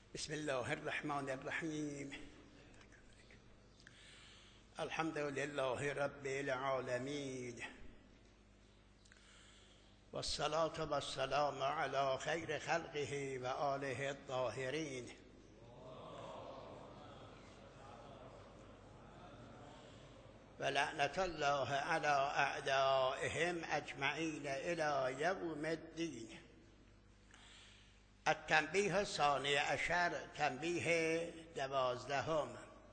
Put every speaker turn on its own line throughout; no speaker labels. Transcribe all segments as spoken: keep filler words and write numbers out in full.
بسم الله الرحمن الرحیم. الحمد لله رب العالمین و الصلاة و السلام علی خیر خلقه و آله الطاهرین. و لعنت الله علی اعدائهم اجمعین الی یوم الدین. التنبیه الثانی عشر، تنبیه دوازدهم.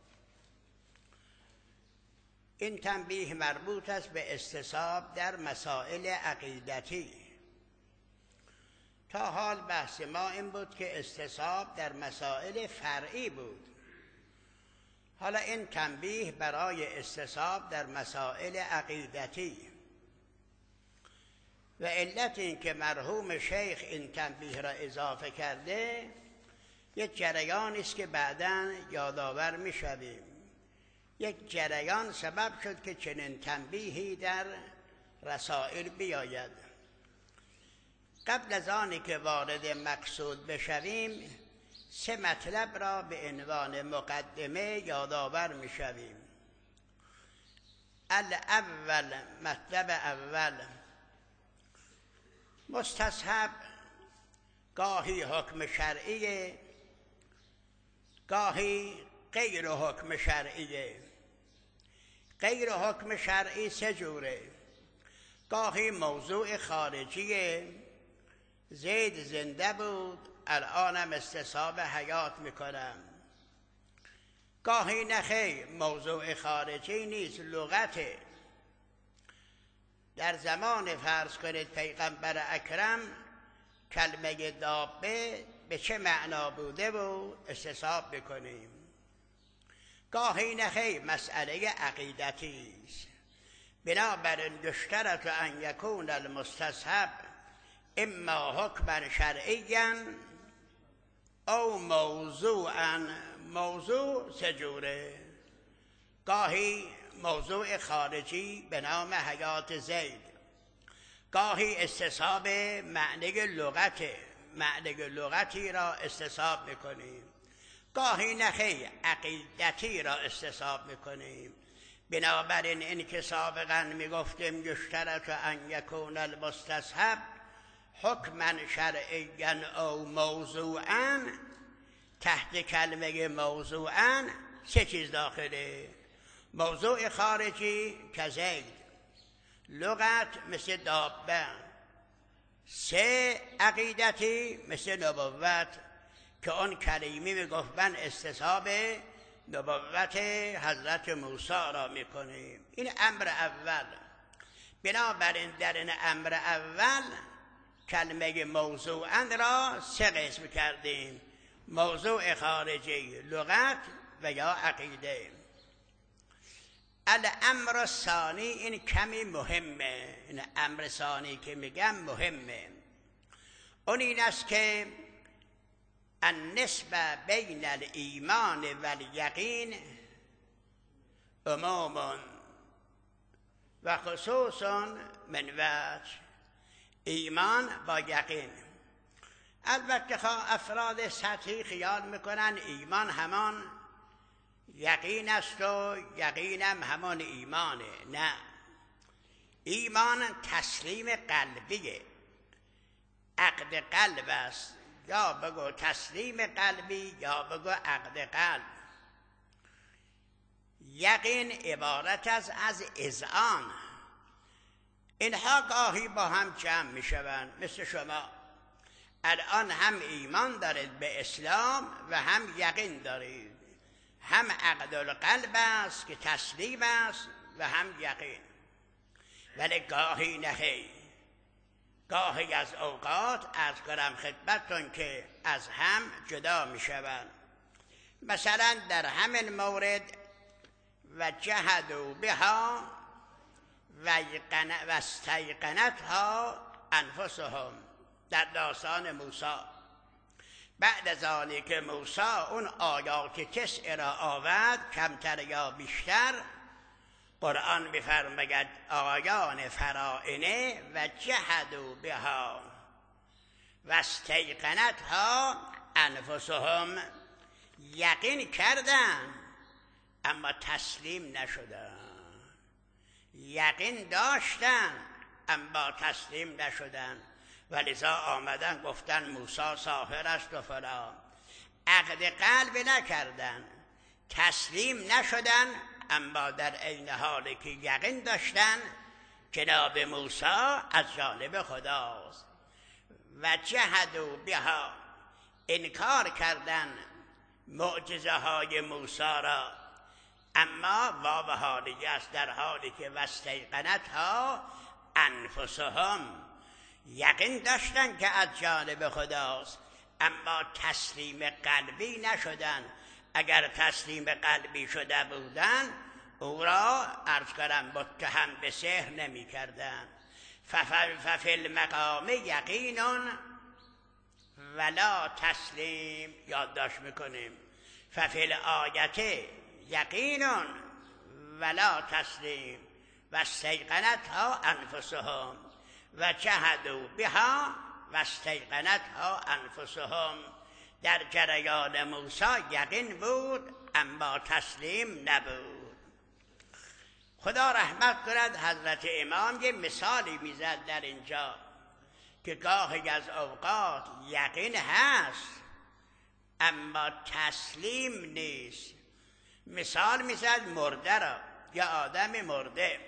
این تنبیه مربوط است به استصواب در مسائل عقیدتی. تا حال بحث ما این بود که استصواب در مسائل فرعی بود. حالا این تنبیه برای استصواب در مسائل عقیدتی. و علت این که مرحوم شیخ این تنبیه را اضافه کرده یک جریانی است که بعداً یادآور می‌شویم. یک جریان سبب شد که چنین تنبیهی در رسائل بیاید. قبل از آنی که وارد مقصود بشویم سه مطلب را به عنوان مقدمه یادآور می‌شویم. الاول، مطلب اول، مستصحب گاهی حکم شرعی، گاهی غیر حکم شرعی. غیر حکم شرعی سه جوره. گاهی موضوع خارجی، زید زنده بود الانم استصحاب حیات میکنم. گاهی نخیر، موضوع خارجی نیست، لغته. در زمان فرض کنید پیغمبر اکرم کلمه دابه به چه معنا بوده و استصحاب بکنیم. گاهی نخیر، مسئله عقیدتی است. بنابراین یشترط ان یکون المستصحب اما حکما شرعیا او موضوعا. موضوع سه جوره. گاهی موضوع خارجی به نام حیات زید، گاهی استصحاب معنی لغت، معنی لغتی را استصحاب میکنیم. گاهی نخیر، عقیدتی را استصحاب میکنیم. بنابراین این که سابقا میگفتیم یشترط ان یکون المستصحب حکما شرعیا او موضوعا، تحت کلمه موضوعا سه چیز داخله. موضوع خارجی که زید، لغت مثل دابه، سه عقیدتی مثل نبوت که اون کریمی میگفت من استصحاب نبوت حضرت موسی را میکنیم. این امر اول. بنابراین در این امر اول کلمه موضوعا را سه قسم کردیم: موضوع خارجی، لغت و یا عقیده. الامر الثانی، این کمی مهمه. این امر ثانی که میگم مهمه. اون این است که النسبه بین الایمان و الیقین عموم و خصوص من وجه. ایمان با یقین. البته خواه افراد سطحی خیال میکنن ایمان همان یقین است و یقینم همان ایمانه. نه، ایمان تسلیم قلبیه، عقد قلب است. یا بگو تسلیم قلبی یا بگو عقد قلب. یقین عبارت است از اذعان. اینها گاهی با هم جمع می شوند. مثل شما الان هم ایمان دارید به اسلام و هم یقین دارید. هم عقد القلب است که تسلیم است و هم یقین. ولی گاهی نهی، گاهی از اوقات از کنم خدمتتون که از هم جدا می شوند. مثلا در همین مورد و جهدوا بها و استیقنتها انفسهم در داستان موسی. بعد از آنی که موسی اون آیات تسع را آورد، کمتر یا بیشتر، قرآن می‌فرماید آیان فرائنه و جهدوا بها و استیقنتها انفسهم، یقین کردن اما تسلیم نشدن. یقین داشتن اما تسلیم نشدن و لذا آمدن گفتن موسی ساحر است و فلان. عقد قلب نکردن، تسلیم نشدن، اما در عین حالی که یقین داشتن جناب موسی از جانب خداست. و جحدوا بها، انکار کردن معجزه های موسی را، اما واو حالیه است، در حالی که واستیقنتها انفسهم، یقین داشتن که از جانب خداست اما تسلیم قلبی نشدن. اگر تسلیم قلبی شده بودن او را عرض کردم متهم به سحر نمی کردن. ففی المقام یقین ولا تسلیم، یادداشت میکنیم. ففی الآیت یقین ولا تسلیم و استیقنتها انفسهم و جحدوا بها و استیقنتها انفسهم. در جریان موسی یقین بود اما تسلیم نبود. خدا رحمت کند حضرت امام یه مثالی میزد در اینجا که گاهی از اوقات یقین هست اما تسلیم نیست. مثال میزد مرده را، یا آدم مرده،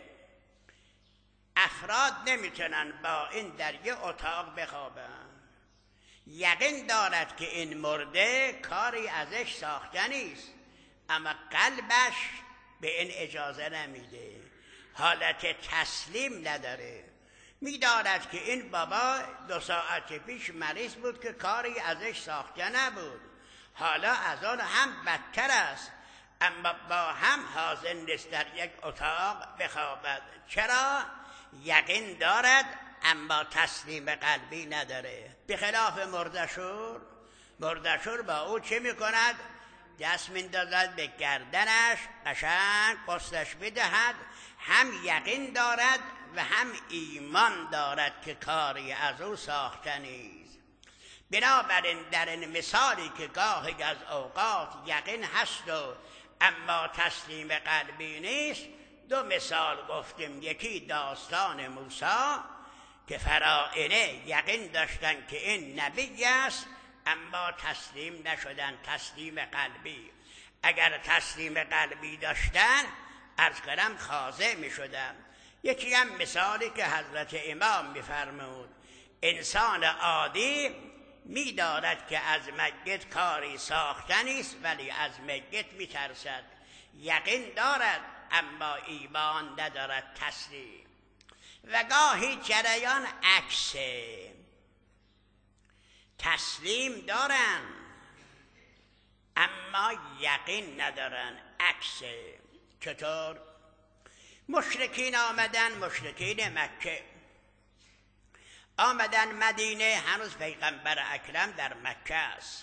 افراد نمیتونن با این در یه اتاق بخوابن. یقین دارد که این مرده کاری ازش ساخته نیست اما قلبش به این اجازه نمیده، حالت تسلیم نداره. میدارد که این بابا دو ساعت پیش مریض بود که کاری ازش ساخته نبود، حالا از آن هم بدتر است، اما با هم حاضر نیست در یک اتاق بخوابد. چرا؟ یقین دارد اما تسلیم قلبی نداره. بخلاف مردشور، مردشور با او چه میکند؟ دست میندازد به گردنش، قشنگ قسطش بدهد، هم یقین دارد و هم ایمان دارد که کاری از او ساخته نیست. بنابراین در این مثالی که گاهی از اوقات یقین هست و اما تسلیم قلبی نیست، دو مثال گفتیم. یکی داستان موسی که فرائنه یقین داشتن که این نبی است اما تسلیم نشدن، تسلیم قلبی. اگر تسلیم قلبی داشتن عرض کردم خاضع می شدن. یکی هم مثالی که حضرت امام می فرمود، انسان عادی می دارد که از میت کاری ساخته نیست ولی از میت می ترسد، یقین دارد اما ایمان ندارد، تسلیم. و گاهی جریان عکسه، تسلیم دارن اما یقین ندارن، عکسه. چطور؟ مشرکین آمدن، مشرکین مکه آمدن مدینه، هنوز پیغمبر اکرم در مکه است.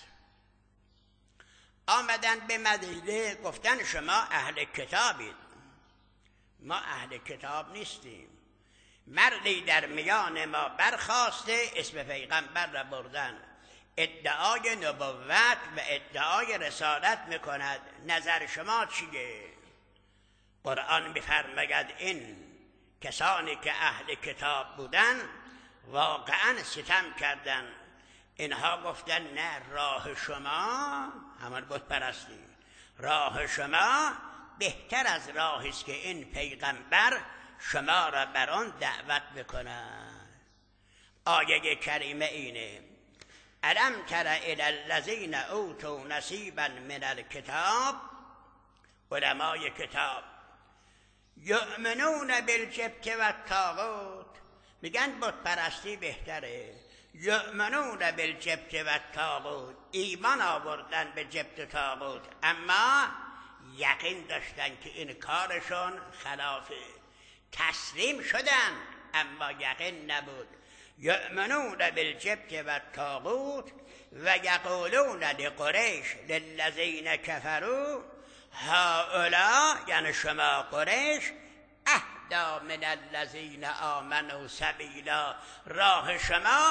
آمدن به مدینه گفتن شما اهل کتابید. ما اهل کتاب نیستیم. مردی در میان ما برخاسته اسم پیغمبر را بردن، ادعای نبوت و ادعای رسالت میکند، نظر شما چیه؟ قرآن میفرماید این کسانی که اهل کتاب بودن واقعا ستم کردن. اینها گفتن نه، راه شما همان بت پرستی، راه شما بهتر از راهی است که این پیغمبر شما را بر آن دعوت بکند. آیه کریمه اینه: الم تر الی الذین اوتوا نصیبا من الکتاب، علمای کتاب، یؤمنون بالجبت و الطاغوت، میگن بت پرستی بهتره. یؤمنون بالجبت و الطاغوت، ایمان آوردن به جبت و طاغوت اما یقین داشتن که این کارشون خلافه، تسلیم شدن اما یقین نبود. یؤمنون بالجبت و الطاغوت و یقولون لقریش للذین کفروا هؤلاء، یعنی شما قریش، اهدی من الذین آمنوا سبیلا، راه شما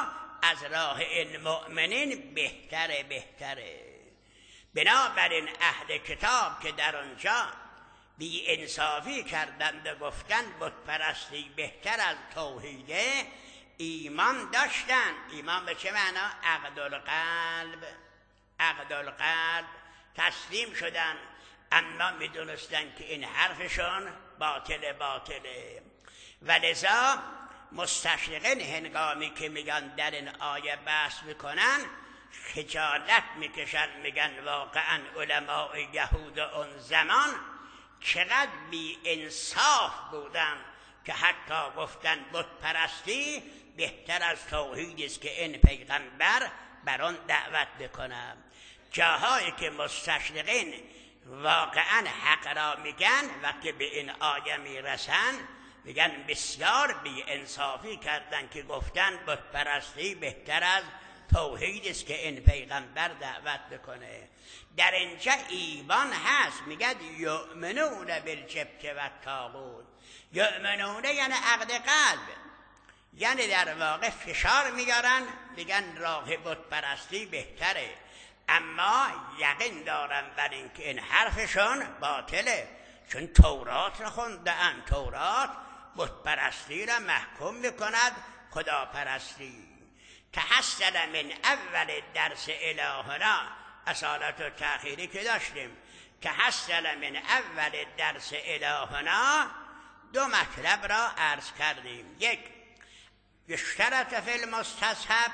از راه این مؤمنین بهتره بهتره. بنابراین اهل کتاب که در آنجا بی انصافی کردند و گفتند بت پرستی بهتر از توحیده، ایمان داشتن. ایمان به چه معنا؟ عقد القلب. عقد القلب تسلیم شدن، اما میدونستن که این حرفشون باطل باطله. و لذا مستشرقین هنگامی که میگن در این آیه بحث میکنن خجالت میکشن، میگن واقعا علماء یهود اون زمان چقدر بی انصاف بودن که حتی گفتن بت پرستی بهتر از توحید است که این پیغمبر بر آن دعوت بکنم. جاهایی که مستشرقین واقعا حق را میگن وقتی به این آیه میرسن میگن بسیار بی انصافی کردن که گفتن بت پرستی بهتر از توحید است که این پیغمبر دعوت بکنه. در اینجا ایمان هست، میگه یؤمنون بالجبت و الطاغوت. یؤمنون یعنی عقد قلب، یعنی در واقع فشار میارن، میگن راه بت پرستی بهتره، اما یقین دارن بر اینکه این حرفشون باطله، چون تورات را خوندن. تورات بت پرستی را محکوم میکند خدا پرستی. تحصل من اول درس الهنا، اصالت و تأخیری که داشتیم، تحصل من اول درس الهنا دو مطلب را عرض کردیم. یک، یشترط فی المستصحب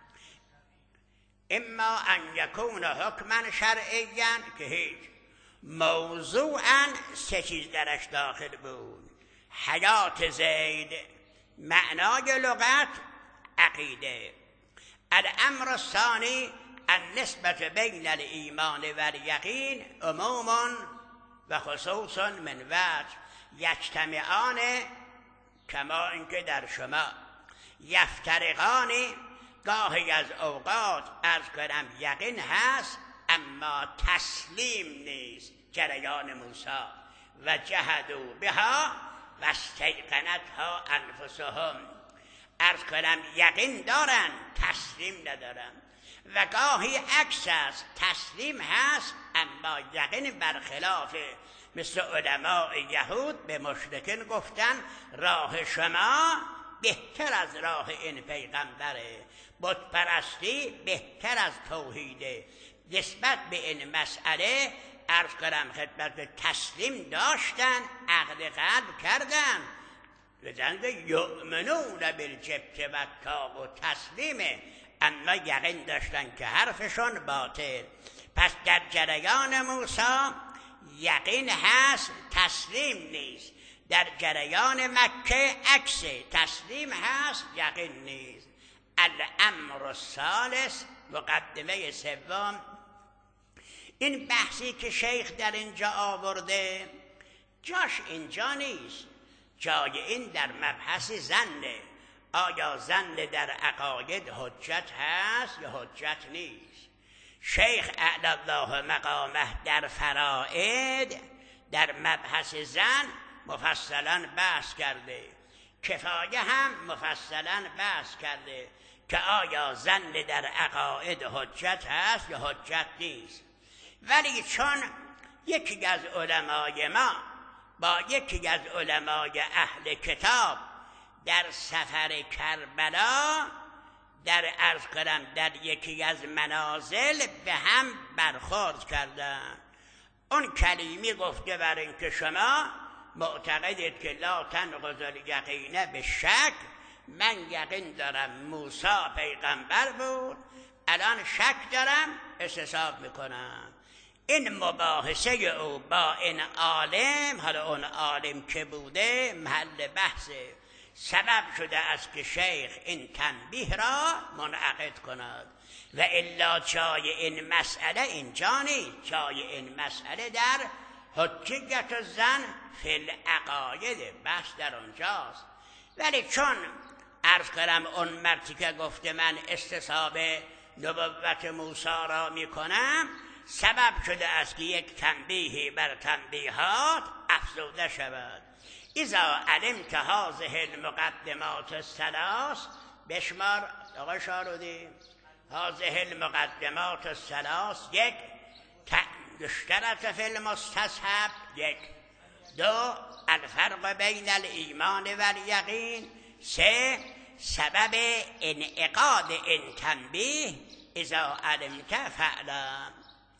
اما ان یکون حکما شرعیا، که هیچ موضوعا سه چیز درش داخل بود: حیات زید، معنای لغت، عقیده. الامر الثانی النسبت بین الایمان و الیقین عموم و خصوص من وجه یجتمعان کما اینکه در شما، یفترقان گاهی از اوقات عرض کنم یقین هست اما تسلیم نیست. جریان موسی و جهدوا بها و استیقنتها انفسهم، عرض کنم یقین دارن تسلیم ندارن. و گاهی عکس است، تسلیم هست اما یقین برخلاف. مثل علماء یهود به مشرکین گفتن راه شما بهتر از راه این پیغمبره، بت پرستی بهتر از توحیده. نسبت به این مسئله عرض کنم خدمت تسلیم داشتن، عقد قلب کردن. لذنگ یؤمنون بالجبت و الطاغوت تسلیمه، اما یقین داشتن که حرفشون باطل. پس در جریان موسی یقین هست، تسلیم نیست. در جریان مکه عکس، تسلیم هست، یقین نیست. الامر الثالث، مقدمه سوم، این بحثی که شیخ در اینجا آورده جاش اینجا نیست. جای این در مبحث زنه. آیا زن در عقاید حجت هست یا حجت نیست؟ شیخ اعلی الله مقامه در فرائد در مبحث زن مفصلا بحث کرده، کفایه هم مفصلا بحث کرده که آیا زن در عقاید حجت هست یا حجت نیست. ولی چون یکی از علمای ما با یکی از علمای اهل کتاب در سفر کربلا در عرض کنم در یکی از منازل به هم برخورد کردن، اون کلیمی گفته بر اینکه شما معتقدید که لا تنقض الیقین به شک، من یقین دارم موسی پیغمبر بود، الان شک دارم، استصحاب میکنم. این مباحثه او با این عالم، حالا اون عالم که بوده محل بحثه، سبب شده است که شیخ این تنبیه را منعقد کند. و الا جای این مسئله اینجا نیست، جای این مسئله در حجیت زن فی العقاید، بحث در آنجاست. ولی چون عرض کنم اون مردی که گفته من استصحاب نبوت موسی را میکنم، سبب شده است که یک تنبیهی بر تنبیهات افزوده شود. اذا علمت هذه المقدمات الثلاث، بشمار آقای شارودی هذه المقدمات الثلاث یک یشترط فی المستصحب یک دو الفرق بین الایمان و الیقین سه سبب انعقاد این تنبیه اذا علمت فعلم.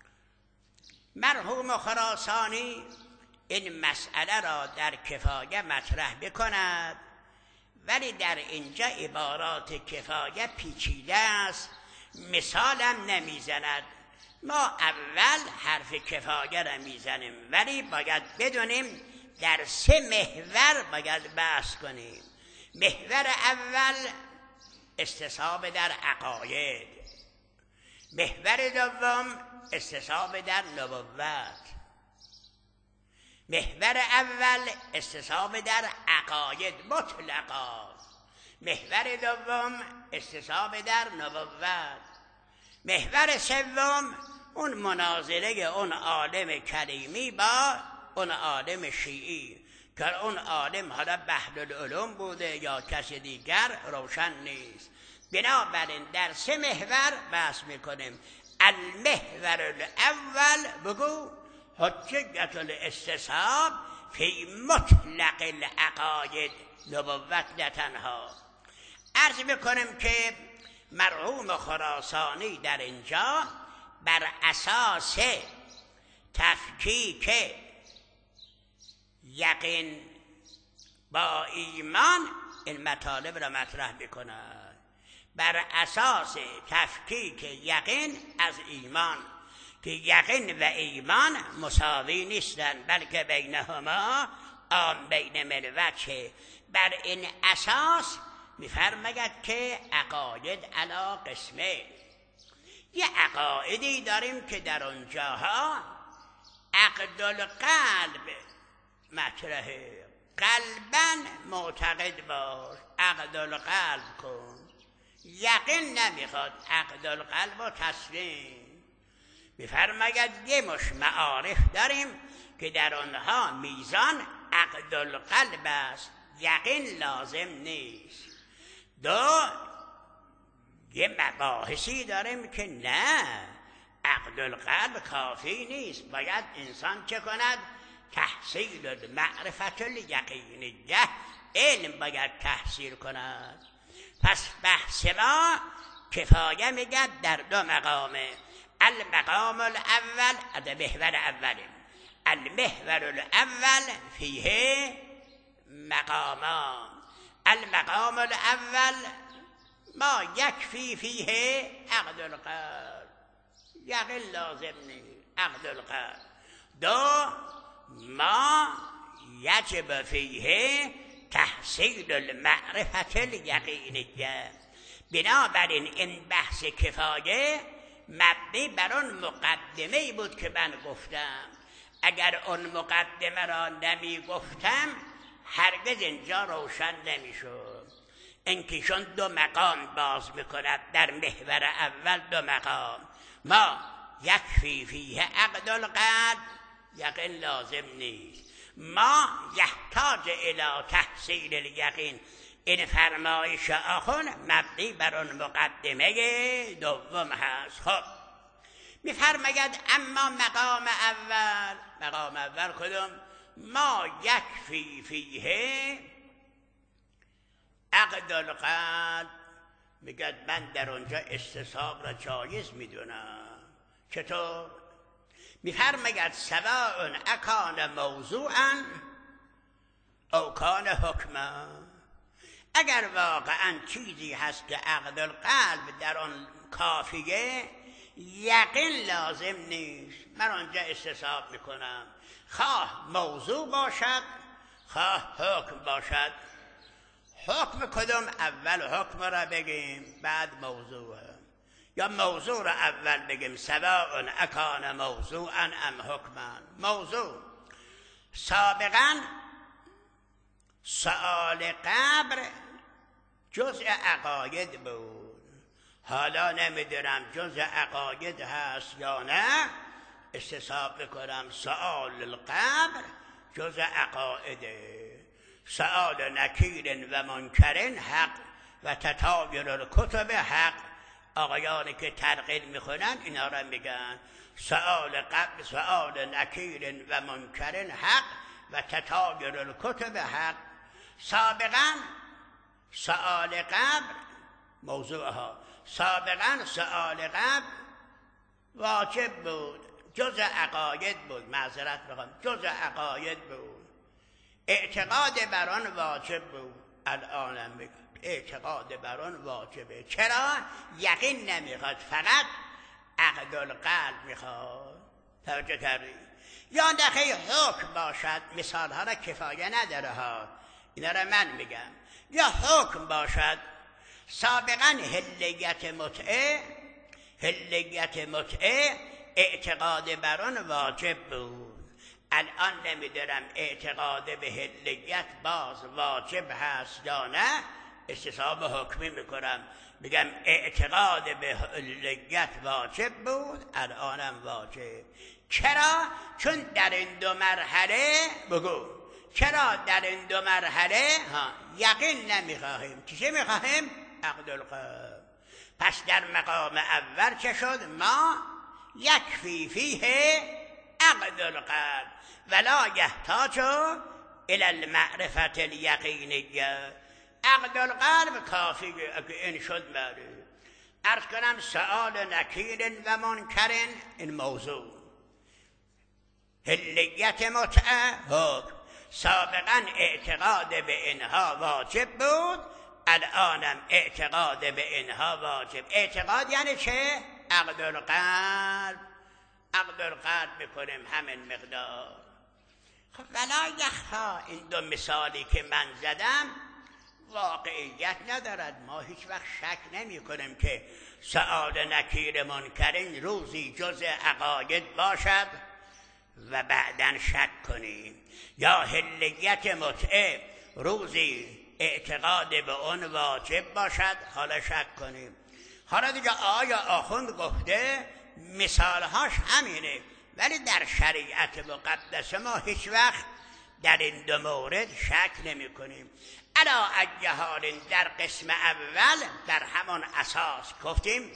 مرحوم خراسانی این مسئله را در کفایه مطرح بکند، ولی در اینجا عبارات کفایه پیچیده است، مثالم نمیزند. ما اول حرف کفایه را میزنیم، ولی باید بدونیم در سه محور باید بحث کنیم. محور اول استصحاب در عقاید، محور دوم استصحاب در نبوت. محور اول استصحاب در عقاید مطلقا، محور دوم استصحاب در نبوت، محور سوم اون مناظره اون عالم کلیمی با اون عالم شیعی که اون عالم حالا بحرالعلوم بوده یا کسی دیگر روشن نیست. بنابراین در سه محور بحث میکنیم. المحور الاول بگو حجت الاستصحاب فی مطلق العقاید نبوت نه تنها. عرض میکنیم که مرحوم خراسانی در اینجا بر اساس تفکیک یقین با ایمان این مطالب را مطرح میکند. بر اساس تفکیک یقین از ایمان که یقین و ایمان مساوی نیستند، بلکه بینهما آن بین ملوچه. بر این اساس میفرماید که عقاید علا قسمه. یه عقایدی داریم که در اونجاها عقد القلب مطرحه، قلبا معتقد باش، عقد القلب کن. یقین نمیخواد، عقد القلب و تسلیم. میفرماید یه مش معارف داریم که در آنها میزان عقد القلب است، یقین لازم نیست. دو یه مباحثی داریم که نه، عقد القلب کافی نیست، باید انسان چه کند؟ تحصیل المعرفت الیقینیه، علم باید تحصیل کند. پس بحث ما کفایه میگد در دو مقامه. المقام الاول از محور اولیم. المحور الاول فیه مقامان. المقام الاول ما یکفی فیه عقد القلب، یقین لازم نیست، عقد القلب. دو ما یجب فیه تحصیل المعرفت الیقینیه. بنابراین این بحث کفایه مبنی بر اون مقدمه بود که من گفتم. اگر اون مقدمه را نمی گفتم هرگز اینجا روشن نمی شد. اینکه چون دو مقام باز میکند در محور اول، دو مقام ما یکفی فیه عقد القلب، یقین لازم نیست. ما یحتاج الی تحصیل الیقین، این فرمایش آخون مبنی بر اون مقدمه دوم هست. خب میفرماید اما مقام اول، مقام اول کدوم؟ ما یکفی فیه عقد القلب. میگه من در اونجا استصحاب را جایز میدونم. چطور؟ میفرماید سواء اکان موضوعا او کان حکما. اگر واقعا چیزی هست که عقد القلب در آن کافیه، یقین لازم نیست، من آنجا استصحاب میکنم، خواه موضوع باشد خواه حکم باشد. حکم کدوم؟ اول حکم را بگیم بعد موضوع، یا موضوع را اول بگیم سواء اکان موضوعا ام حکما. موضوع سابقا سؤال قبر جزء عقاید بود، حالا نمیدونم جزء عقاید هست یا نه، استصحاب بکنم سؤال القبر جزء عقایده. سؤال نکیر و منکرین حق و تطایر الکتب حق. آقایانی که تلقین میخونن اینا را میگن سؤال قبل سؤال نکیر و منکر حق و تطایر الکتب حق. سابقا سؤال قبل موضوعها سابقا سؤال قبل واجب بود، جز عقاید بود، معذرت میخوام، جز عقاید بود، اعتقاد بر آن واجب بود. الان میگم اعتقاد بر آن واجبه. چرا؟ یقین نمیخواد، فقط عقد القلب میخواد. توجه کردی؟ یا نخی حکم باشد، مثال ها را کفایه نداره ها، اینا را من میگم. یا حکم باشد سابقا هلیت متعه، هلیت متعه اعتقاد بر آن واجب بود. الان نمیدارم اعتقاد به هلیت باز واجب هست یا نه، استصحاب حکمی میکنم، میگم اعتقاد به هلیت واجب بود، الانم واجب. چرا؟ چون در این دو مرحله بگو چرا در این دو مرحله ها یقین نمیخواهیم. چه میخواهیم؟ عقد القلب. پس در مقام اول چه شد؟ ما یکفی فیه عقد القلب ولا یحتاج الى المعرفت الیقینیه. عقد القلب کافی این شد. معلوم عرض کنم سؤال نکیر و منکر این موضوع، هلیت متعه حکم. سابقا اعتقاد به اینها واجب بود، الانم اعتقاد به اینها واجب. اعتقاد یعنی چه؟ عقد القلب. عقد القلب میکنیم همین مقدار. خب ولا یخفا، این دو مثالی که من زدم واقعیت ندارد. ما هیچ وقت شک نمی کنیم که سؤال نکیر منکرین روزی جز عقاید باشد و بعداً شک کنیم، یا هلیت متعه روزی اعتقاد به اون واجب باشد حالا شک کنیم. حالا دیگه آیا آخوند گفته مثالهاش همینه، ولی در شریعت مقدس ما هیچ وقت در این دو مورد شک نمی کنیم. علا ای حال در قسم اول در همان اساس گفتیم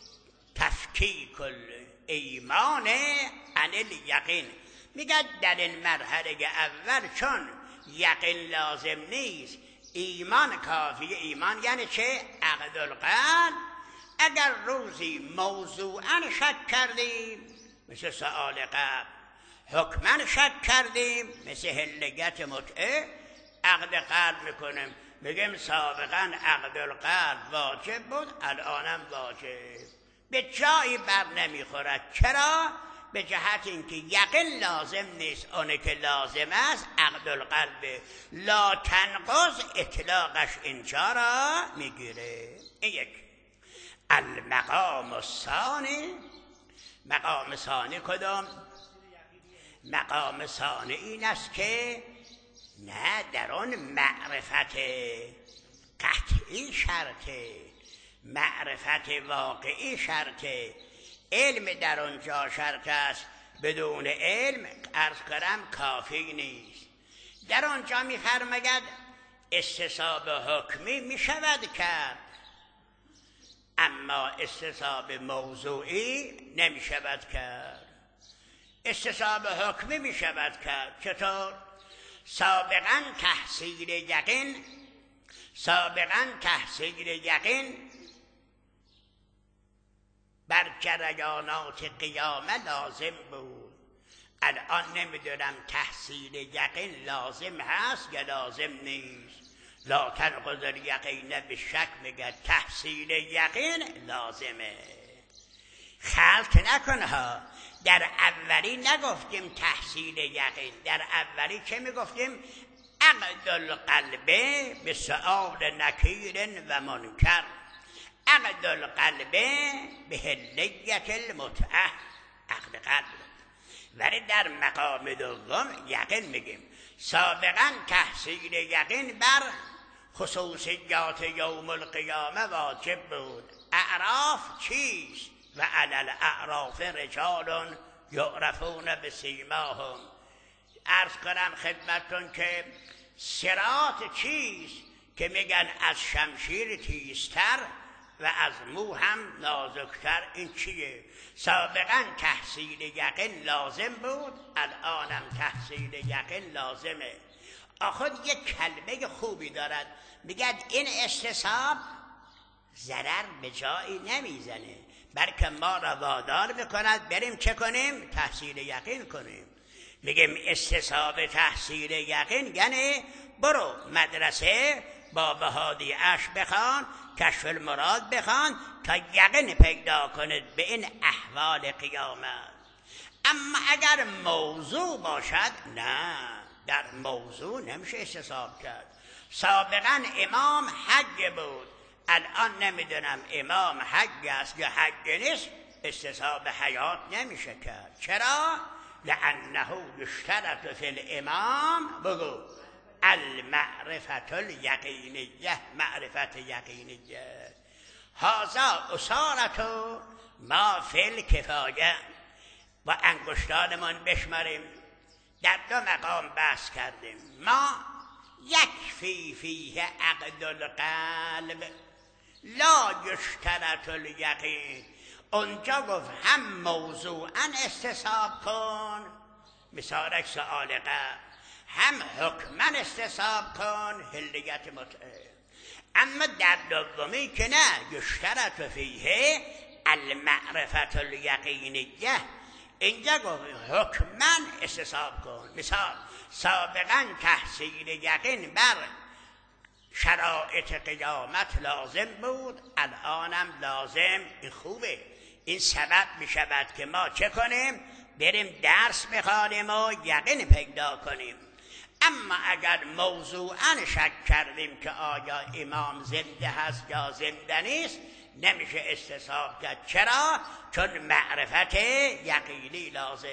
تفکیک ایمان عن الیقین. میگه در این مرحله اول چون یقین لازم نیست، ایمان کافیه. ایمان یعنی چه؟ عقد القلب. اگر روزی موضوعا شک کردیم مثل سؤال قبل، حکما شک کردیم مثل هلیت متعه، عقد قلب میکنیم، میگیم سابقا عقد القلب واجب بود، الانم واجب. به جایی بر نمیخورد. چرا؟ به جهت اینکه یقین لازم نیست، اونه که لازم است عقد القلب. لا تنقض اطلاقش اینجا را میگیره. این یک. المقام الثانی. مقام ثانی کدام؟ مقام ثانی این است که نه در آن معرفت قطعی شرطه، معرفت واقعی شرطه. علم در آنجا شرط است، بدون علم عرض کنم کافی نیست. در آنجا می‌فرماید استصحاب حکمی میشود کرد، اما استصحاب موضوعی نمیشود کرد. استصحاب حکمی میشود کرد. چطور؟ سابقا تحصیل یقین، سابقا تحصیل یقین بر جریانات قیامه لازم بود. الان نمیدونم تحصیل یقین لازم هست یا لازم نیست. لا تنقض الیقین به شک میگه تحصیل یقین لازمه. خلط نکن ها. در اولی نگفتیم تحصیل یقین، در اولی چه میگفتیم؟ عقد القلب به سؤال نکیر و منکر، عقد القلب به هلیت المتعه، عقد قلب. ولی در مقام دوم یقین میگیم سابقا تحصیل یقین بر خصوصیات یوم القیامه واجب بود. اعراف چیست؟ و علی الاعراف رجال یعرفون بسیماهم. عرض کنم خدمتون که صراط چیست؟ که میگن از شمشیر تیزتر و از مو هم نازکتر. این چیه؟ سابقا تحصیل یقین لازم بود، الانم تحصیل یقین لازمه. آخر یک کلمه خوبی دارد، میگد این استصحاب ضرر به جایی نمیزنه، بلکه ما را وادار میکند بریم چه کنیم؟ تحصیل یقین کنیم. میگیم استصحاب تحصیل یقین یعنی برو مدرسه با بهادی اش بخوان، کشف المراد بخوان تا یقین پیدا کنید به این احوال قیامت. اما اگر موضوع باشد نه، در موضوع نمیشه استصحاب کرد. سابقا امام حج بود، الان نمیدونم امام حج است یا حج نیست، استصحاب حیات نمیشه کرد. چرا؟ لانه یشترط فی الامام بگو المعرفت الیقینیه، معرفت یقینیه. هذا اصارت ما فی الکفایه. با انگشتانمان بشماریم، در دو مقام بحث کردیم. ما یکفی فیه عقد القلب لا یشترط الیقین. اونجا گفت هم موضوعا استصحاب کن، مثال سؤال قبل، هم حکما استصحاب کن، حلیت متعه. اما در دومی که نه، یشترط فیه المعرفت الیقینیه، اینجا گفت حکما استصحاب کن. مثال سابقا تحصیل یقین بر شرایط قیامت لازم بود، الانم لازم. این خوبه، این سبب می شود که ما چه کنیم؟ بریم درس بخوانیم و یقین پیدا کنیم. اما اگر موضوعا شک کردیم که آیا امام زنده هست یا زنده نیست، نمیشه استصحاب کرد. چرا؟ چون معرفت یقینی لازم.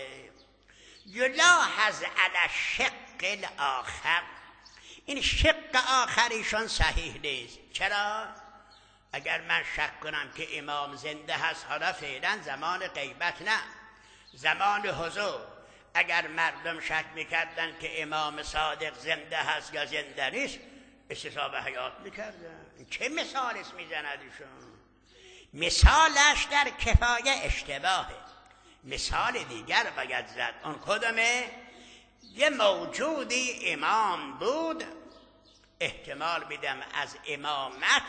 یلاحظ علی الشق الاخر، این شق آخریشون صحیح نیست. چرا؟ اگر من شک کنم که امام زنده هست، حالا فعلا زمان غیبت نه، زمان حضور، اگر مردم شک میکردن که امام صادق زنده هست یا زنده نیست، استصحاب حیات میکردن. چه مثال است میزند ایشون؟ مثالش در کفایه اشتباهه، مثال دیگر باید زد. اون کدومه؟ یه موجودی امام بود، احتمال میدم از امامت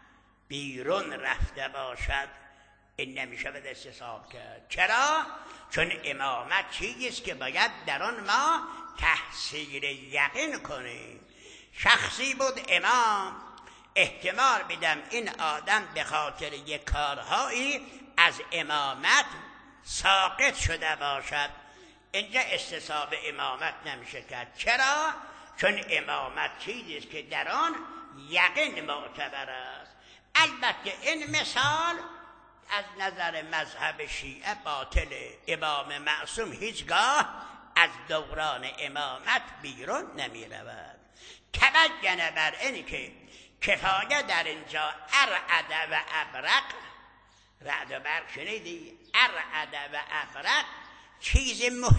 بیرون رفته باشد، این نمیشه به استصحاب کرد. چرا؟ چون امامت چیزیست که باید در آن ما تحصیل یقین کنیم. شخصی بود امام، احتمال میدم این آدم به خاطر یک کارهایی از امامت ساقط شده باشد، اینجا استصحاب امامت نمیشه کرد. چرا؟ چون امامت چیزیست که در آن یقین معتبر است. البته این مثال از نظر مذهب شیعه باطله. امام معصوم هیچگاه از دوران امامت بیرون نمی رود. تبین بر اینی که کفایه در اینجا ارعد و ابرق، رعد و برق شنیدی؟ ارعد و ابرق چیز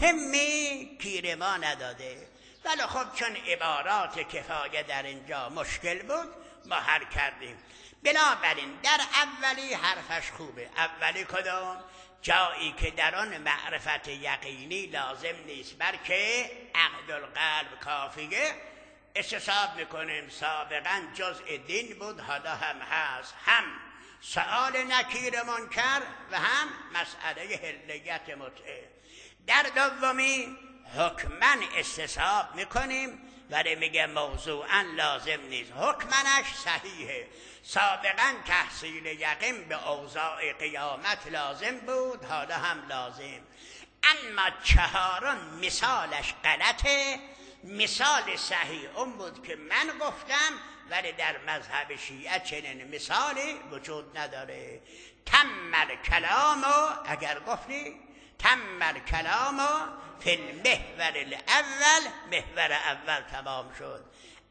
مهمی گیر ما نداده، ولی خب چون عبارات کفایه در اینجا مشکل بود ما حل کردیم. بنابراین در اولی حرفش خوبه. اولی کدام؟ جایی که در آن معرفت یقینی لازم نیست بلکه عقد القلب کافیه، استصحاب میکنیم. سابقا جزء دین بود، حالا هم هست، هم سؤال نکیر منکر و هم مسئله حلیت متعه. در دومی حکماً استصحاب میکنیم ولی میگه موضوعاً لازم نیست، حکمنش صحیحه. سابقاً تحصیل یقین به اوضاع قیامت لازم بود، حالا هم لازم. اما چهارم مثالش غلطه. مثال صحیح اون بود که من گفتم، ولی در مذهب شیعه چنین مثالی وجود نداره. تم کلامو، اگر گفتی تم الکلام فی المحور الاول، محور اول تمام شد.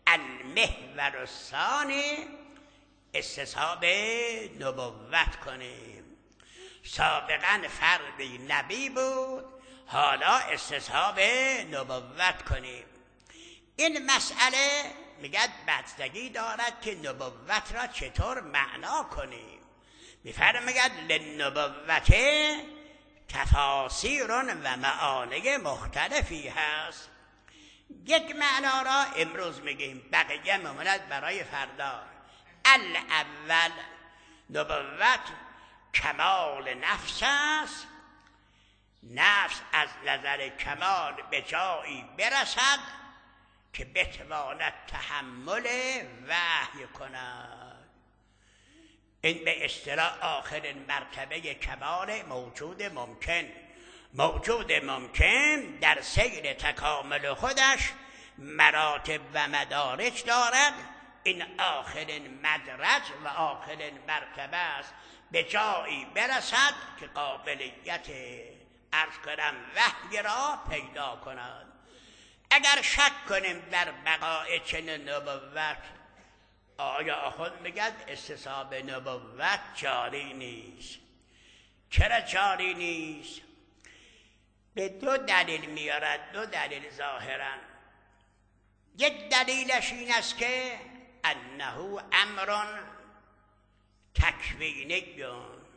المحور الثانی استصحاب نبوت کنیم. سابقا فردی نبی بود، حالا استصحاب نبوت کنیم. این مسئله میگه بستگی دارد که نبوت را چطور معنا کنیم. میفرماید للنبوت تفاسیر و معانی مختلفی هست. یک معنا را امروز میگیم، بقیه مماند برای فردا. الاول نبوت کمال نفس است، نفس از نظر کمال به جایی برسد که بتواند تحمل وحی کند. این به اصطلاح آخرین مرتبه کمال موجود ممکن. موجود ممکن در سیر تکامل خودش مراتب و مدارج دارد. این آخرین مدرج و آخرین مرتبه است، به جایی برسد که قابلیت عرض کنم وحی را پیدا کند. اگر شک کنیم در بقای چنین نبوت، آیا آخوند میگد استصحاب نبوت جاری نیست. چرا جاری نیست؟ به دو دلیل میارد، دو دلیل ظاهرا. یک دلیلش این است که انه امر تکوینی.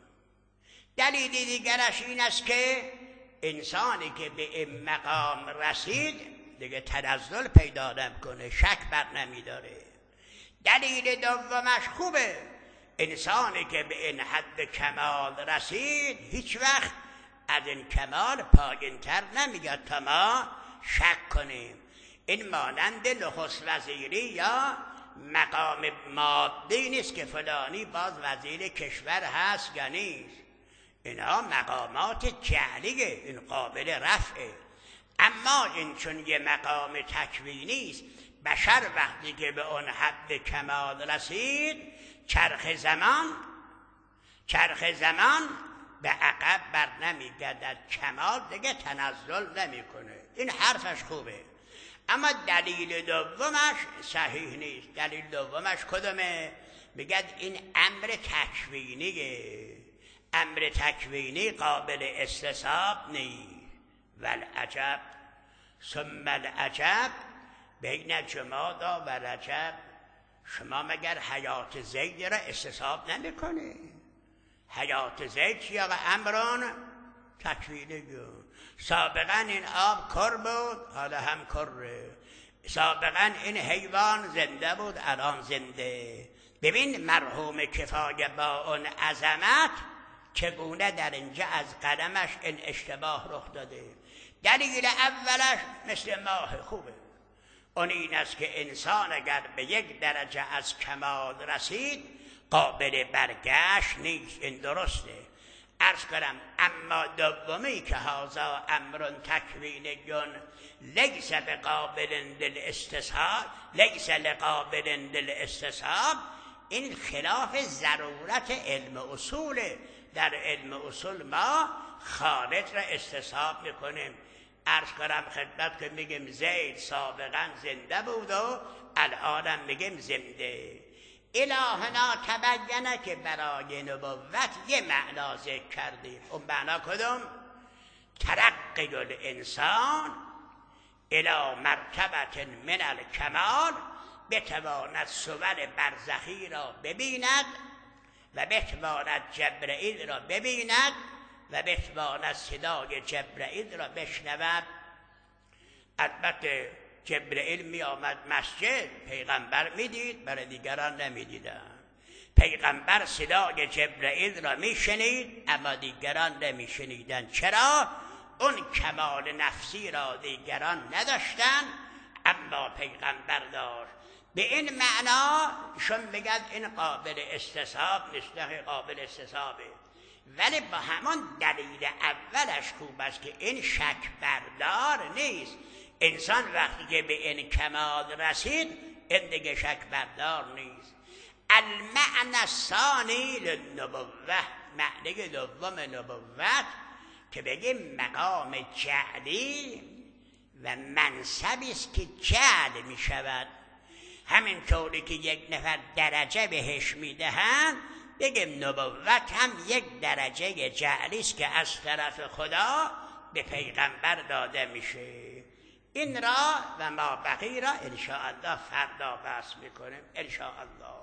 دلیل دیگرش این است که انسانی که به این مقام رسید دیگه تنزل پیدا نمیکنه، شک بر نمیداره. دلیل دومش خوبه، انسانی که به این حد کمال رسید هیچ وقت از این کمال پایین‌تر نمیگه تا ما شک کنیم. این مانند نخست وزیری یا مقام مادی نیست که فلانی باز وزیر کشور هست یا نیست. اینها مقامات جعلیه، این قابل رفعه. اما این چون یه مقام تکوینی است، بشر وقتی که به اون حد کمال رسید، چرخ زمان چرخ زمان به عقب بر نمیگردد، کمال دیگه تنزل نمیکنه. این حرفش خوبه، اما دلیل دومش صحیح نیست. دلیل دومش کدومه؟ میگد این امر تکوینیه، امر تکوینی قابل استصحاب نیست. والعجب ثم العجب بین جمادی و رجب. شما مگر حیات زید را استصحاب نمیکنه؟ حیات زید یا امران تکوینی. سابقا این آب کر بود، حالا هم کره. سابقا این حیوان زنده بود، الان زنده. ببین مرحوم کفایه با اون عظمت چگونه در اینجا از قدمش این اشتباه رخ داده. دلیل اولش مثل ماه خوبه، اون این است که انسان اگر به یک درجه از کمال رسید قابل برگشت نیست. این درسته. عرض کنم اما دومی که هذا امر تکوینی لیس بقابل للاستصحاب لیس لقابل للاستصحاب، این خلاف ضرورت علم اصوله. در علم اصول ما خارج را استصحاب میکنیم. عرض کنم خدمت که میگیم زید سابقا زنده بود و الانم میگیم زنده. الهنا تبینه که برای نبوت یه معنا ذکر کردیم. اون معنا کدوم؟ ترقی الانسان الی مرتبه من الکمال، بتواند صور برزخی را ببیند و بتواند جبرئیل را ببیند و بتواند صدای جبرئیل را بشنود. البته جبرئیل می آمد مسجد، پیغمبر می دید، برای دیگران نمی دیدن. پیغمبر صدای جبرئیل را می شنید اما دیگران نمی شنیدن. چرا؟ اون کمال نفسی را دیگران نداشتن اما پیغمبر داشت. به این معنا شون میگن این قابل استصحاب نیست، نه قابل استصحابه. ولی با همان دلیل اولش خوب است که این شک بردار نیست. انسان وقتی که به این کمال رسید این دیگه شک بردار نیست. المعنی الثانی للنبوة، معنی دوم نبوت که بگیم مقام جعلی و منصبی است که جعل می شود. همین طوری که یک نفر درجه بهش میدهن، بگیم نبوت هم یک درجه جعلی است که از طرف خدا به پیغمبر داده میشه. این را و ما بقی را انشاءالله فردا بحث میکنیم انشاءالله.